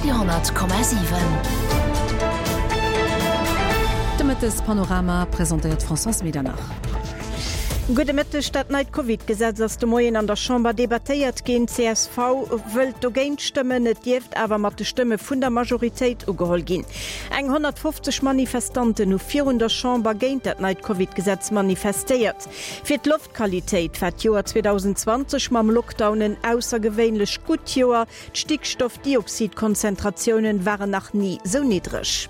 Radio,7. Damit das Panorama präsentiert François Medernach. Gute Mitte statt neid Covid-Gesetz ass de Moien an der Chamber debattéiert gin CSV wëlt dogéint Stimmen net Dieft awer mat de Stimme vun der Majoritéit ugeholl gin. Eng 150 Manifestanten no 400 Chamber géint dat neid Covid-Gesetz manifestéiert. Fir d' Luftqualitéit wär Joer 2020 mam Lockdownen aussergewéinlech gut Joer, Stickstoffdioxidkonzentrationen waren nach nie so niedrig.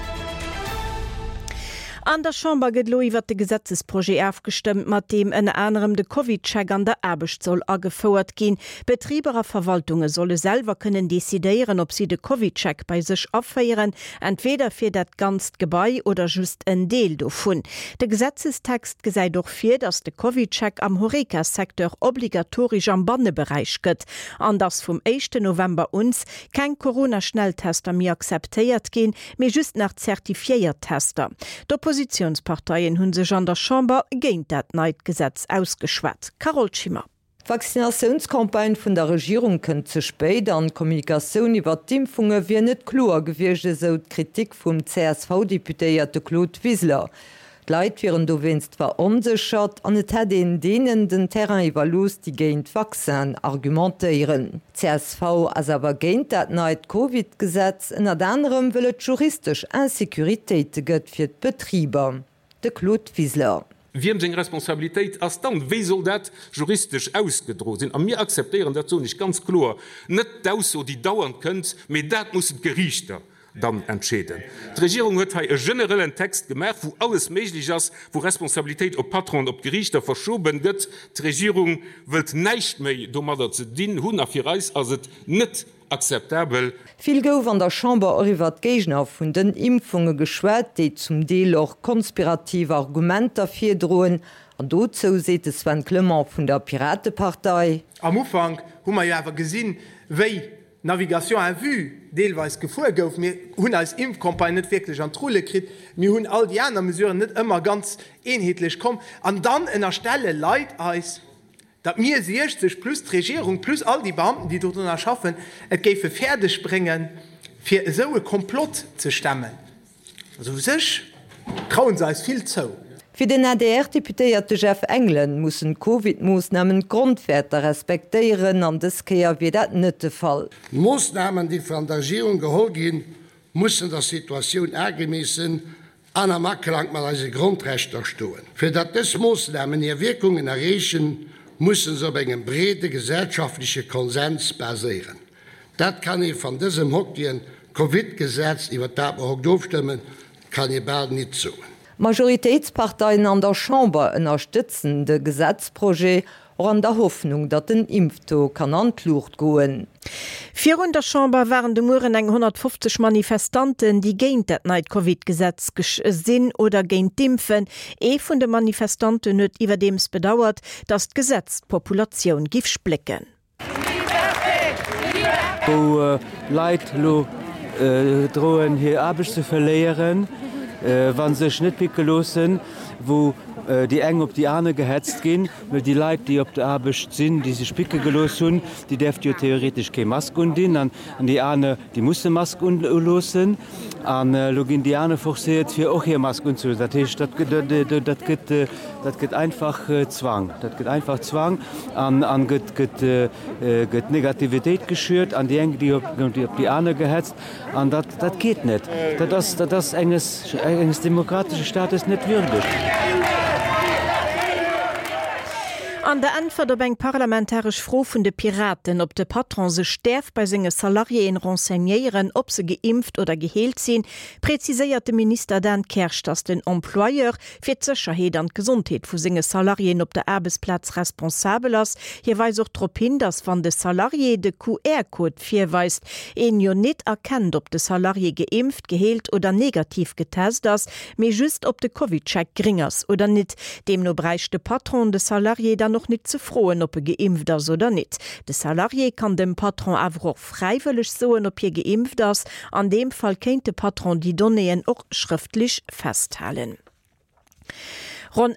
An der Chamber gët lo iwwer de Gesetzesprojekt aufgestimmt, mat dem en anderem de Covid-Check an der Erbecht soll agefordert gin. Betrieberer Verwaltunge solle selber können desideieren, ob sie de Covid-Check bei sich affeieren, entweder fir dat ganz Gebäi oder just en Deel davon. De Gesetzestext gesei doch fir, dass de Covid-Check am Horeca-Sektor obligatorisch am Bannebereich gëtt. Anders vom 1. November uns kein Corona-Schnelltester mir akzeptiert gin, mir just nach zertifiiert Tester. Oppositionsparteien hunn sech an der Chamber géint dat Neidgesetz ausgeschwat. Carol Schimmer. Vaccinationskampagne vun der Regierung kënnt ze spéit an Kommunikationun iwwer d'Impfunge wie net klar gewirge so d'Kritik vum CSV-Deputéierte Claude Wiesler. Leiit wären do winst war onsichert an et hat den den Terrain iwwerlos die géint Vaccin argumentéieren. CSV as awer géint dat neid Covid-Gesetz en anderem wëlet juristisch Insekuritéite gëtt fir d'Betrieber. De Claude Wiesler. Wir haben die Responsabilität als dann, wie soll das juristisch ausgedroht sein? Und wir akzeptieren dazu nicht ganz klar. Nicht das, so die dauern könnt, aber das muss das Gericht dann entscheiden. Die Regierung hat einen generellen Text gemacht, wo alles möglich ist, wo Responsabilität auf Patron, auf Gerichte verschoben wird. Die Regierung will nicht mehr damit zu dienen, also nicht akzeptabel. Viel gouf an der Chamber iwwer d'Gegner vun den Impfunge geschwert, déi zum Deel och konspirative Argumenter fir droen. An dozo seet es Sven Clement vun der Piratepartei. Am Ufang hummer jawer gesinn, wéi Navigation en vu deelweis gefuer gouf mir hunn als Impfkampagne net wirklich an Trulle krit, mir hunn all die anderen Mesuren net immer ganz eenheitlich kom. An dann ennner Stelle Leiit eis. Dat mir 60 plus Regierung plus all die Beamten, die dort erschaffen, et géiffe Pferde springen, fir so e Komplott ze stemmen. Also sech trauen se viel zou. Für den ADR-Deputéierte Jeff Englen mussssen Covid-Moosnamen Grundwerter respektieren an deskeier wie dat nëtte Fall. Moosnamen, die von der Regierung geholt gin, mussssen der Situation ergemessen an der Makkelang mal als Grundrechter stoen. Für dat des Moosnamen ihr Wirkungen errechen, müssen so engem brede gesellschaftliche Konsens basieren. Dat kann ich von diesem Hockien Covid-Gesetz iwwer dat dofstimmen, kann ich bald nicht so. Majoritätsparteien an der Chamber unterstützen de Gesetzprojekt or an der Hoffnung, dat den Impfto kann antlucht goen. 400 Chamber waren de Muren eng 150 Manifestanten, die géint dat neid Covid-Gesetz sinn oder géint dimpfen. Vun de Manifestanten huet iwwer dems bedauert, dat d'Gesetz d'Populationun gif splicken. Wo Leiit lo droen hier Arbeit zu verleieren, wann sech net pikelosen, wo die eng op die Ahne gehetzt gin, weil die Leiit, die op der Arbeit sinn, die se Spicke gelos hun, die deft jo theoretisch ke Mask undin, an die Ahne die musste Mask losen, an Login die Ahne forsiert fir och hier Mask zu. Dat gëtt einfach Zwang. Dat gëtt einfach Zwang, an gëtt Negativitéit geschürt, an die eng die op die Ahne gehetzt, an dat geht net. Dat enges demokratische Staates net würdig. An der Antwort op eng parlamentarisch froh vun de Piraten, ob de Patron se sterf bei senge Salarien renseignieren, ob se geimpft oder geheelt sinn, präziséiert de Minister Dan Kersch, dass den Employeur fir Sicherheit an Gesundheit vu senge Salarien op der Arbeitsplatz responsabel ass. Hier weis auch trop hin, dass van de Salarie de QR-Code firweist, en jo net erkennt, ob de Salarie geimpft, geheelt oder negativ getest ass, me just ob de Covid-Check geringers oder net. Dem no breichte Patron de Salarie dann noch nicht zu frohen, ob geimpft ist oder nicht. Der Salarié kann dem Patron auch freiwillig sagen, ob geimpft ist. An dem Fall kennt der Patron die Données auch schriftlich festhalten. Rund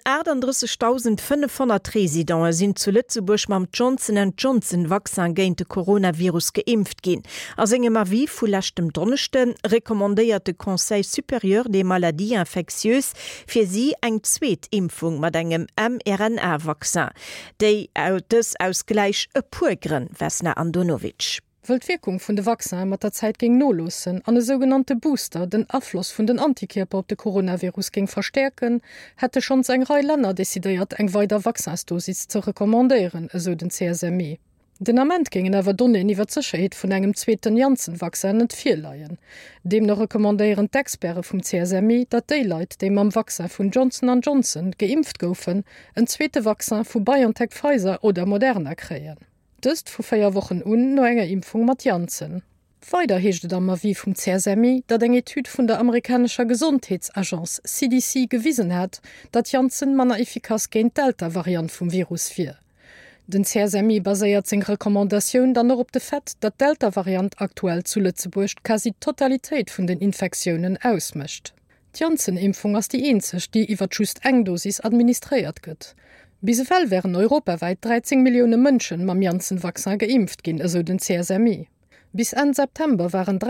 38.500 Residenten sind zu Lützeburg mit Johnson & Johnson Vakzin gegen den Coronavirus geimpft gehen. Als engem Avis von letztem Donnerstag rekommandiert der Conseil supérieur des maladies infectieuses für sie eine Zweitimpfung mit einem mRNA-Vakzin. Das aus gleich ein paar Gründen, Vesna Andonovic. Wirkung vun de Vakzin mat der Zeit ging nolossen an e sogenannte Booster den Affloss vun den Antikörper op de Coronavirus ging verstärken, hätte schon eng Reihe Länder desideiert eng weiter Vakzinsdosis zu rekommandieren, eso den CSME. Den Amment gingen awer dunne iwwer Zerscheet vun engem zweeten Janssen-Vakzin et vier Leiien. Dem noch rekommandieren d'Experte vum CSME, dat Daylight dem am Vakzin vun Johnson & Johnson geimpft goufen, en zweete Vakzin vu BioNTech Pfizer oder Moderna kreieren. Dëst vu 4 Wochen no enger Impfung mat Janssen. Weiter heeschte am wie vum CSME, dat eng Etyd vun der amerikanischer Gesundheitsagenz CDC gewiesen hat, dat Janssen manner effikaz géint Delta-Variant vum Virus 4. Den CSME baséiert seg Rekommandatioun dann noch op de Fett, dat Delta-Variant aktuell zu Lützeburg quasi Totalitéit vun den Infektionen ausmëcht. Die Janssen-Impfung ass die eenzeg, die iwwer just eng Dosis administréiert gëtt. Bisefall wären europaweit 13 Millionen Mënschen mam Janssen-Vakzin geimpft ginn, eso den CSME. Bis Ende September waren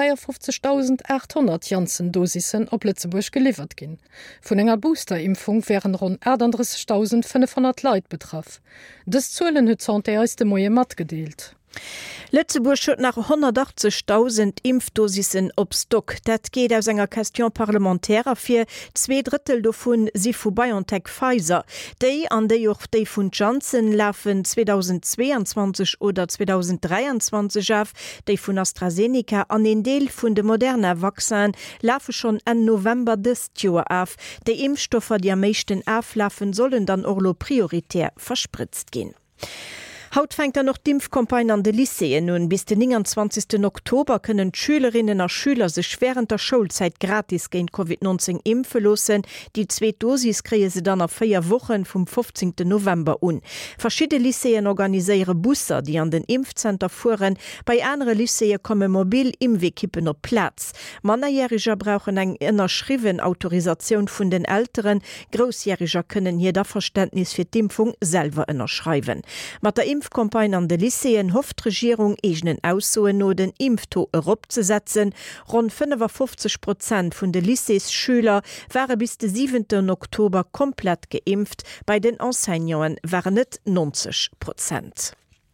53.800 Janssen-Dosissen op Lützeburg geliefert ginn. Vun enger Boosterimpfung wären rund 38.500 Leiit betraff. Des Zuelen huet Santé aus dem Moie mat gedeelt. Lützeburg hat nach 180.000 Impfdosissen op Stock. Dat geht aus enger Question parlamentärer fir 2/3 davon sie vu BioNTech Pfizer. Dei an déi och déi vun Johnson laufen 2022 oder 2023 af, déi vun AstraZeneca an den Deel vun de Moderna Vakzin laufe schon en November des Joer af. De Impfstoffer, die am meisten aflaufen, sollen dann orlo prioritär verspritzt gehen. Haut fängt noch d'Impfkampagne an de Lyceen nun. Bis den 29. Oktober können Schülerinnen und Schüler sich während der Schulzeit gratis gegen Covid-19 impfen lassen. Die 2 Dosis kriegen sie dann auf 4 Wochen vom 15. November an. Verschiedene Lyceen organisieren Busser, die an den Impfcenter fuhren. Bei anderen Lyceen kommen mobil Impfequipen auf Platz. Minderjährige brauchen eine unterschriebene Autorisation von den Älteren. Großjährige können jeder Verständnis für die Impfung selber unterschreiben. Mit der Impfkampagne an de Lyceen hofft die Regierung egenen Aussoen no den Impfto opzusetzen. Rund 55% vun de Lyceesschüler waren bis den 7. Oktober komplett geimpft, bei den Enseignants waren net 90%.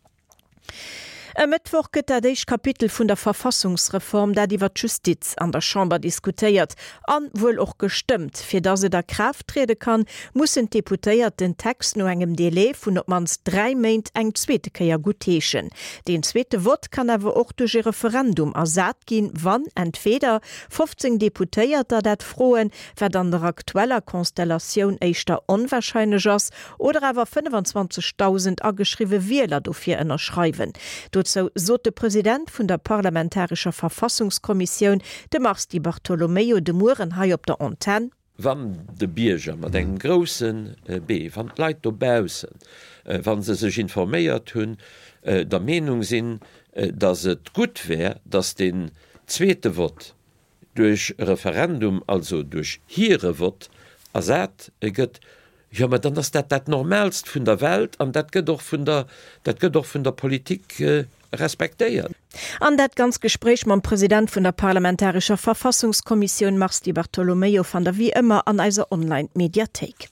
Am Mittwoch gëtt das Kapitel vun der Verfassungsreform, der iwwer Justiz an der Chamber diskutiert, an wohl auch gestimmt. Für dass se der Kraft treten kann, mussen Deputéiert den Text no engem Delay vun op mans 3 Meint eng zweete Keier gutechen. Den zweete Wort kann awer auch durch ein Referendum ersat gin, wann entweder 15 Deputéierter dat froen, wer an der aktueller Konstellation eichter onwahrscheinlich ass, oder awer 25.000 ageschriwe Wähler dofir ënnerschreiben. So der Präsident von der Parlamentarischen Verfassungskommission, de Marsti Bartolomeo de Muren hai op der Antenne. Wann de Bierger mat eng grossen B van Leiit dobausen, wann se sech informéiert hunn, der Meinung sinn, dass het gut wär, dass den zweete Wort durch Referendum, also durch hire Wort ersat gëtt. Ja, aber dann ist das normalst von der Welt und das geht doch von der Politik respektiert. An dat ganz Gespräch mit dem Präsident von der Parlamentarischen Verfassungskommission Marsti Bartolomeo fand er wie immer an einer Online-Mediathek.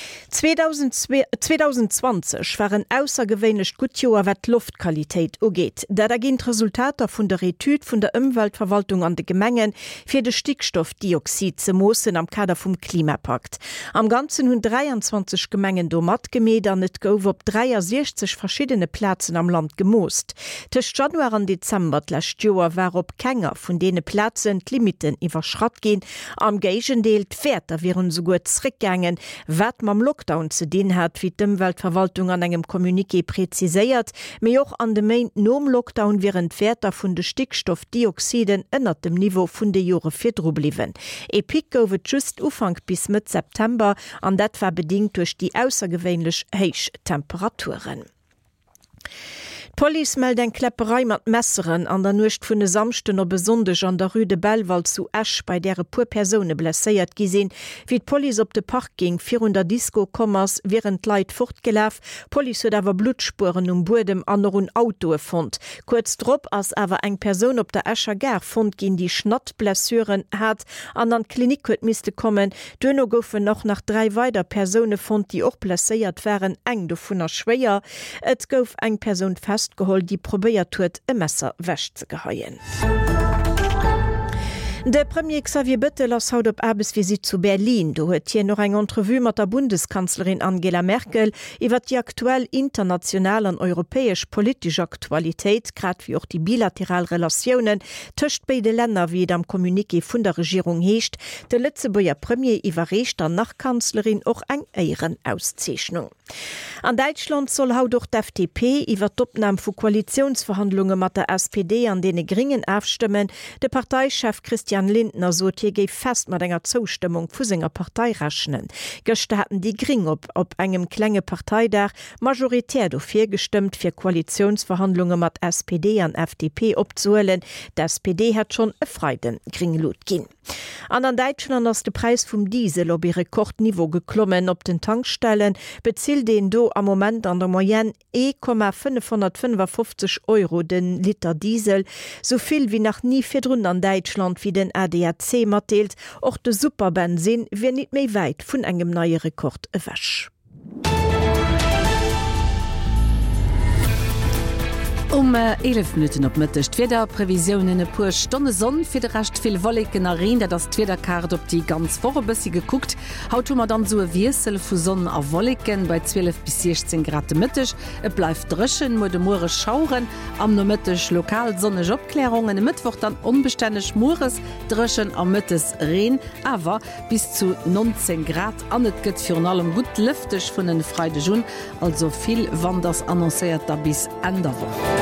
2020 waren außergewöhnlich gut Joer wat Luftqualität ugeht. Da ginnt Resultater vun der Retüd vun der Umweltverwaltung an de Gemengen fir de Stickstoffdioxid ze mossen am Kader vum Klimapakt. Am ganzen hun 23 Gemengen do mat gemet an net gouf op 63 verschiedene Plätzen am Land gemoost. Tech Januar an Dezember lächt Joer war op Känger vun dene Plätzen Limiten iwwerschrat gin. Am Gegendeel d'Pferder wären so gut zrickgängen, wat mam Lockdown zu den hat, wie die Umweltverwaltung an engem Kommuniqué präziséiert, méi och an de Maint nom Lockdown wären d'Pferder vun de Stickstoffdioxiden ënner dem Niveau vun de Jore firdro bliwen. Epik goufet just Ufang bis mit September, an dat war bedingt durch die außergewöhnlich heich Temperaturen. Police meldt en Klepperei mat Messeren an der Nucht vun de Samchten op besondech an der Rue de Bellwald zu Esch bei dere pur Persone blesséiert gesinn, wie d Poli op de Park ging 400 Discokommers während Leiit fortgelaf, Poli huet awer Blutspuren Burdem an hun Autoe fand. Kurz drop ass awer eng Person op der Escher Ger fand gin die Schnattblessuren hat an an Klinik huet miste kommen. Dënno goufen noch nach 3 weiter Persone fand, die och blesséiert wären eng do vunner schwéier. Et gouf eng Person festgeholt, die probéiert huet e Messer wäsch ze geheien. Der Premier Xavier Bettel ass haut op Erbesvisit zu Berlin. Du huet hier noch eng Entrevue mat der Bundeskanzlerin Angela Merkel iwwer die aktuell international an europäesch politische Aktualität, grad wie auch die bilateral Relationen töcht beide Länder wie am Kommuniqué vun der Regierung heescht, de Lützeburger Premier iwwerrecht an Nachkanzlerin och eng eieren Auszeichnung. An Deutschland soll haut durch d'FDP iwwer d'Opnahme vu Koalitionsverhandlungen mat der SPD an dene geringen aufstimmen. De Parteichef Christian Lindner sot hier géif fest mat enger Zustimmung vu senger Partei rechnen. Gëchte hatten die Gring op engem klenge Parteidach majoritär dofir gestimmt fir Koalitionsverhandlungen mat SPD an FDP opzuelen. Der SPD hat schon e freiden Gringlot ginn. An Deutschland ass de Preis vum Diesel op ihre Rekordniveau geklommen op den Tankstellen, bezielt den do am Moment an der Moyenne 1,555 € den Liter Diesel, soviel wie nach nie firrun an Deutschland wie den ADAC matteelt, och de Superbenzin wie net méi weit vun engem neue Rekord ewäsch. Um 11 Minuten op Mëttecht Weder Prävisionen e puer Stonne Sonn fir de recht vill Wolleken erreen, dat das Twederkart op die ganz vorbësse geguckt. Haut mat dann so Wiesel vu Sonnen a Wolleken bei 12 bis 16 Grad Mëttech. Et bleif drëschen mo de Moore schauren, am no Mëttech lokal sonneg Opklärungen, Mittwoch dann unbestännech Moores drëschen am Mëttes Reen, awer bis zu 19 Grad anet gëtt fir an allem gut lüftech vun den Freide Jun, also viel wann das annoncéiert da bis Ende woch.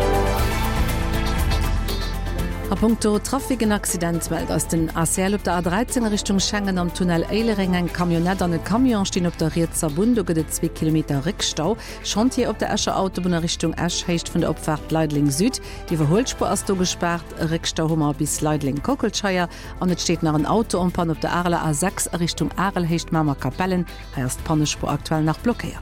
A Punkto Trafiken Accident meldt aus den ACL op der A13 Richtung Schengen am Tunnel Eilering eng Kamionett an e Kamion stehen op der Rietzer Bund gët 2 Kilometer Rickstau. Chantier op der Escher Autobahn Richtung Esch heicht vun der Opfahrt Leidling Süd. Die Verholspur as do gesperrt, Rickstauhummer bis Leidling Kokelscheier an et steht nach een Autoumpan op der Arle A6 Richtung Arel heicht Mama Kapellen, heißt Pannespur aktuell nach blockiert.